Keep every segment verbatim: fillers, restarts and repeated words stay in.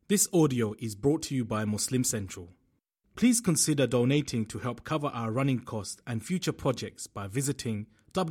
This audio is brought to you by Muslim Central. Please consider donating to help cover our running costs and future projects by visiting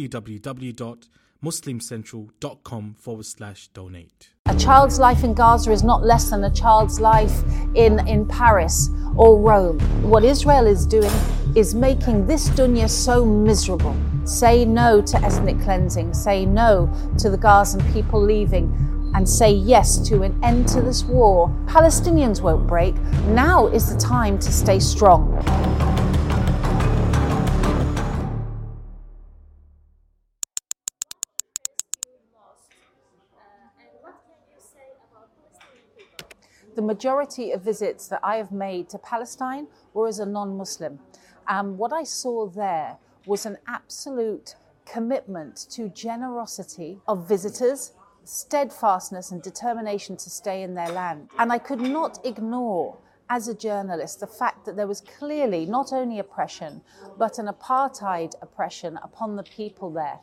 www.muslimcentral.com forward slash donate. A child's life in Gaza is not less than a child's life in, in Paris or Rome. What Israel is doing is making this dunya so miserable. Say no to ethnic cleansing, say no to the Gazan people leaving, and say yes to an end to this war. Palestinians won't break. Now is the time to stay strong. The majority of visits that I have made to Palestine were as a non-Muslim. Um, what I saw there was an absolute commitment to generosity of visitors, steadfastness and determination to stay in their land. And I could not ignore, as a journalist, the fact that there was clearly not only oppression, but an apartheid oppression upon the people there.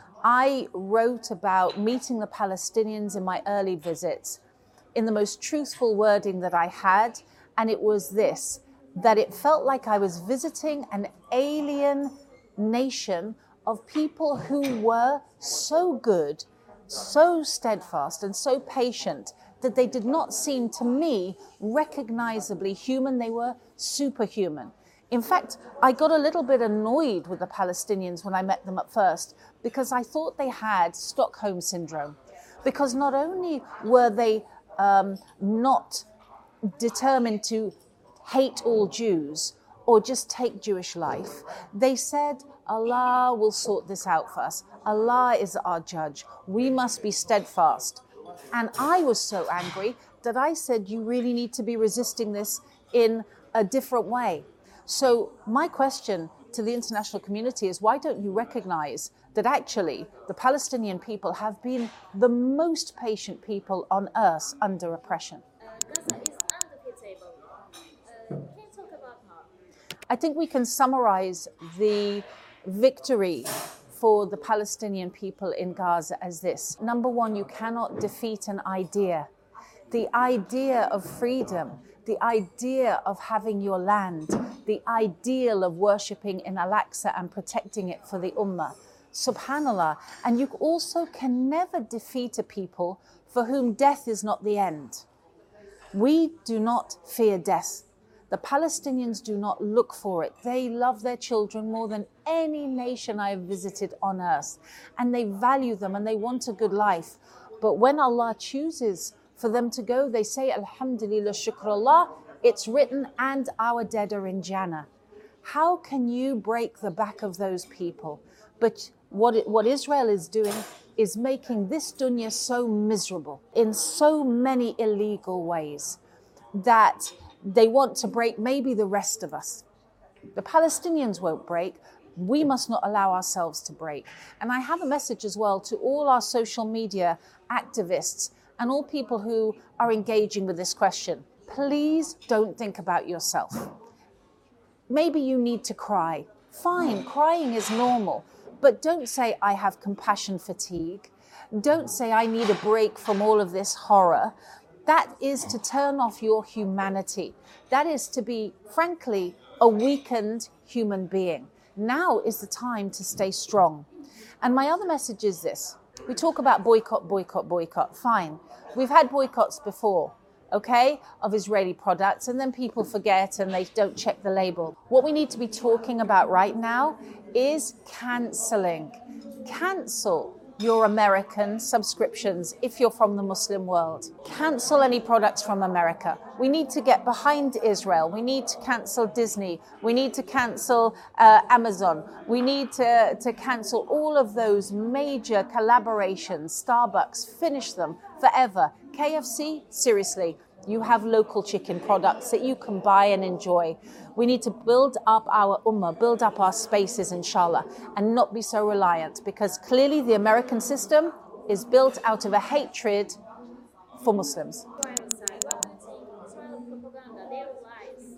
I wrote about meeting the Palestinians in my early visits in the most truthful wording that I had, and it was this, that it felt like I was visiting an alien nation of people who were so good, so steadfast and so patient that they did not seem to me recognizably human. They were superhuman. In fact, I got a little bit annoyed with the Palestinians when I met them at first because I thought they had Stockholm syndrome. Because not only were they um, not determined to hate all Jews or just take Jewish life, they said, Allah will sort this out for us. Allah is our judge. We must be steadfast. And I was so angry that I said, you really need to be resisting this in a different way. So my question to the international community is, why don't you recognize that actually the Palestinian people have been the most patient people on earth under oppression? Uh, Gaza is undefeatable. Uh, can you talk about how? I think we can summarize the victory for the Palestinian people in Gaza as this. Number one, you cannot defeat an idea. The idea of freedom, the idea of having your land, the ideal of worshipping in Al-Aqsa and protecting it for the Ummah. Subhanallah. And you also can never defeat a people for whom death is not the end. We do not fear death. The Palestinians do not look for it. They love their children more than any nation I have visited on earth. And they value them and they want a good life. But when Allah chooses for them to go, they say, Alhamdulillah, shukrullah, it's written, and our dead are in Jannah. How can you break the back of those people? But what, it, what Israel is doing is making this dunya so miserable in so many illegal ways that they want to break maybe the rest of us. The Palestinians won't break. We must not allow ourselves to break. And I have a message as well to all our social media activists and all people who are engaging with this question. Please don't think about yourself. Maybe you need to cry. Fine, crying is normal. But don't say, I have compassion fatigue. Don't say, I need a break from all of this horror. That is to turn off your humanity. That is to be, frankly, a weakened human being. Now is the time to stay strong. And my other message is this. We talk about boycott, boycott, boycott. Fine. We've had boycotts before, okay, of Israeli products, and then people forget and they don't check the label. What we need to be talking about right now is cancelling. Cancel your American subscriptions if you're from the Muslim world. Cancel any products from America. We need to get behind Israel. We need to cancel Disney. We need to cancel uh, Amazon. We need to, to cancel all of those major collaborations. Starbucks, finish them forever. K F C, seriously. You have local chicken products that you can buy and enjoy. We need to build up our ummah, build up our spaces, inshallah, and not be so reliant, because clearly the American system is built out of a hatred for Muslims. What do you think? Israeli propaganda, their lies.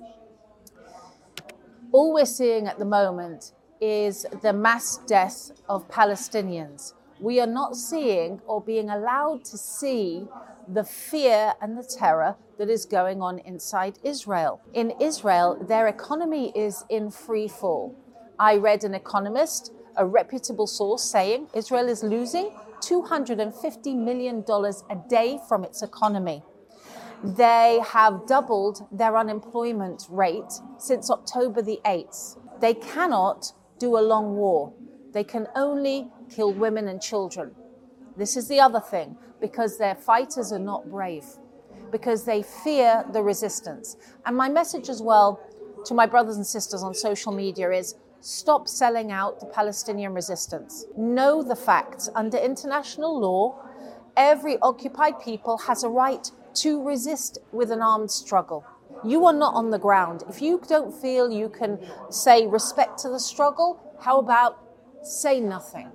All we're seeing at the moment is the mass death of Palestinians. We are not seeing or being allowed to see the fear and the terror that is going on inside Israel. In Israel, their economy is in free fall. I read an economist, a reputable source, saying Israel is losing two hundred fifty million dollars a day from its economy. They have doubled their unemployment rate since October the eighth. They cannot do a long war. They can only kill women and children. This is the other thing, because their fighters are not brave, because they fear the resistance. And my message as well to my brothers and sisters on social media is, stop selling out the Palestinian resistance. Know the facts. Under international law, every occupied people has a right to resist with an armed struggle. You are not on the ground. If you don't feel you can say respect to the struggle, how about say nothing?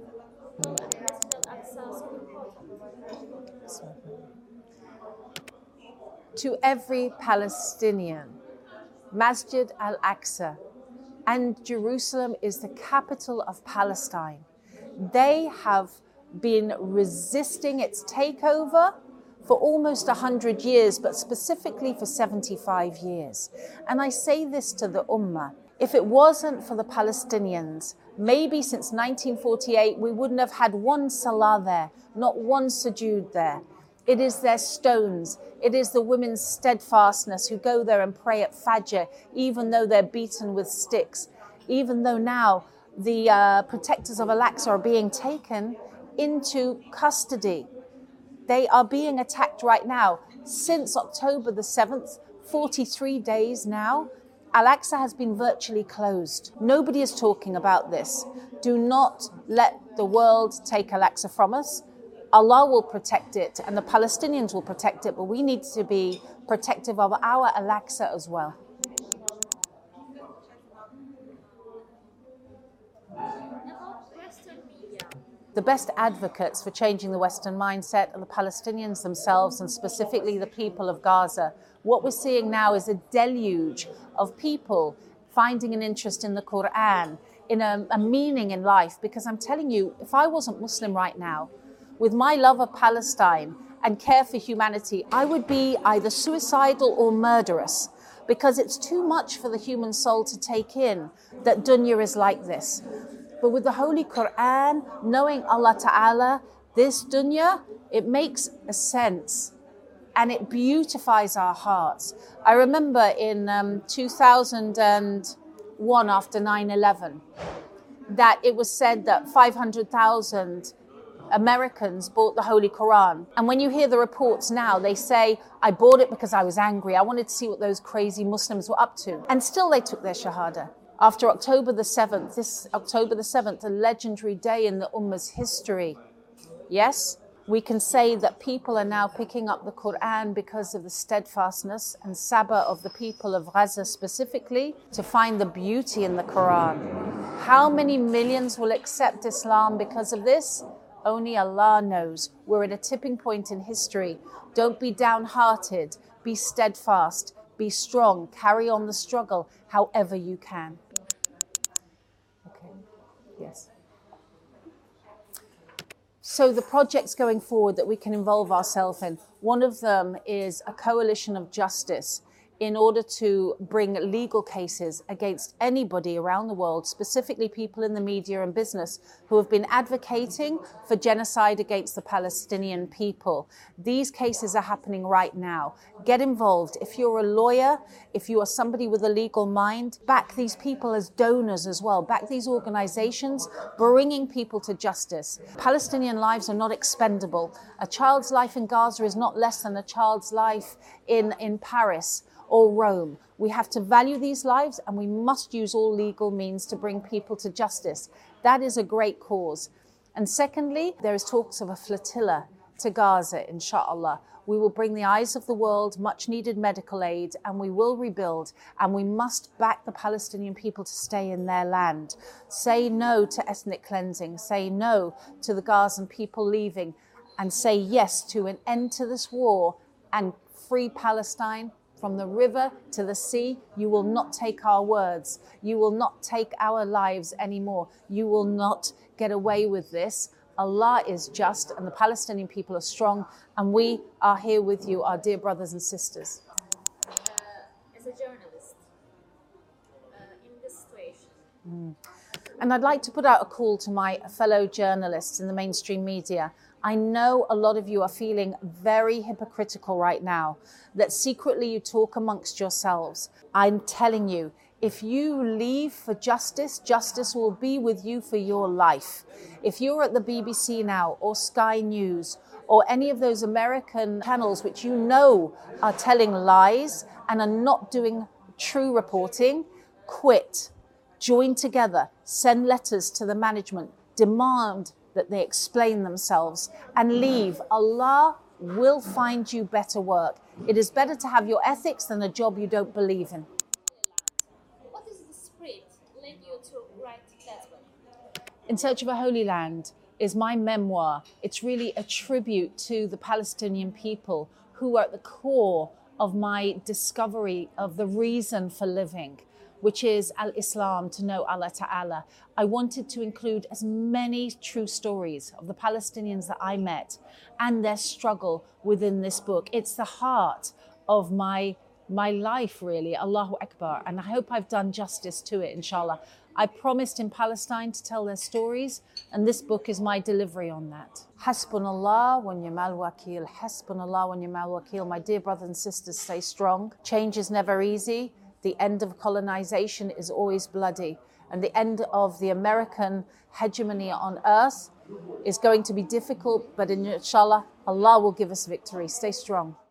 To every Palestinian, Masjid al-Aqsa and Jerusalem is the capital of Palestine. They have been resisting its takeover for almost one hundred years, but specifically for seventy-five years. And I say this to the Ummah, if it wasn't for the Palestinians, maybe since nineteen forty-eight, we wouldn't have had one salah there, not one sujood there. It is their stones. It is the women's steadfastness who go there and pray at Fajr, even though they're beaten with sticks, even though now the uh, protectors of Al-Aqsa are being taken into custody. They are being attacked right now. Since October the seventh, forty-three days now, Al-Aqsa has been virtually closed. Nobody is talking about this. Do not let the world take Al-Aqsa from us. Allah will protect it and the Palestinians will protect it, but we need to be protective of our Al-Aqsa as well. About Western media. The best advocates for changing the Western mindset are the Palestinians themselves, and specifically the people of Gaza. What we're seeing now is a deluge of people finding an interest in the Quran, in a, a meaning in life. Because I'm telling you, if I wasn't Muslim right now, with my love of Palestine and care for humanity, I would be either suicidal or murderous, because it's too much for the human soul to take in that dunya is like this. But with the Holy Quran, knowing Allah Ta'ala, this dunya, it makes a sense and it beautifies our hearts. I remember in um, two thousand one, after nine eleven, that it was said that five hundred thousand Americans bought the Holy Quran. And when you hear the reports now, they say, I bought it because I was angry. I wanted to see what those crazy Muslims were up to. And still they took their Shahada. After October the seventh, this October the seventh, a legendary day in the Ummah's history. Yes, we can say that people are now picking up the Quran because of the steadfastness and sabr of the people of Gaza specifically, to find the beauty in the Quran. How many millions will accept Islam because of this? Only Allah knows. We're at a tipping point in history. Don't be downhearted. Be steadfast. Be strong. Carry on the struggle however you can. Okay. Yes. So the projects going forward that we can involve ourselves in, one of them is a coalition of justice in order to bring legal cases against anybody around the world, specifically people in the media and business who have been advocating for genocide against the Palestinian people. These cases are happening right now. Get involved. If you're a lawyer, if you are somebody with a legal mind, back these people as donors as well. Back these organizations, bringing people to justice. Palestinian lives are not expendable. A child's life in Gaza is not less than a child's life in, in Paris or Rome. We have to value these lives, and we must use all legal means to bring people to justice. That is a great cause. And secondly, there is talks of a flotilla to Gaza, inshallah. We will bring the eyes of the world, much needed medical aid, and we will rebuild. And we must back the Palestinian people to stay in their land. Say no to ethnic cleansing. Say no to the Gazan people leaving. And say yes to an end to this war and free Palestine. From the river to the sea, you will not take our words. You will not take our lives anymore. You will not get away with this Allah is just and the Palestinian people are strong, and we are here with you, our dear brothers and sisters. Uh, as a journalist, uh, in this situation, Mm. And I'd like to put out a call to my fellow journalists in the mainstream media. I know a lot of you are feeling very hypocritical right now, that secretly you talk amongst yourselves. I'm telling you, if you leave for justice, justice will be with you for your life. If you're at the B B C now, or Sky News, or any of those American channels which you know are telling lies and are not doing true reporting, quit. Join together, send letters to the management, demand that they explain themselves and leave. Allah will find you better work. It is better to have your ethics than a job you don't believe in. what is the spirit led you to write that book? In Search of a Holy Land is my memoir. It's really a tribute to the Palestinian people who are at the core of my discovery of the reason for living, which is Al-Islam, to know Allah Ta'ala. I wanted to include as many true stories of the Palestinians that I met and their struggle within this book. It's the heart of my, my life, really, Allahu Akbar. And I hope I've done justice to it, inshallah. I promised in Palestine to tell their stories, and this book is my delivery on that. Hasbunallah wa ni'mal wakil. Hasbunallah wa ni'mal wakil. My dear brothers and sisters, stay strong. Change is never easy. The end of colonization is always bloody. And the end of the American hegemony on earth is going to be difficult, but inshallah, Allah will give us victory. Stay strong.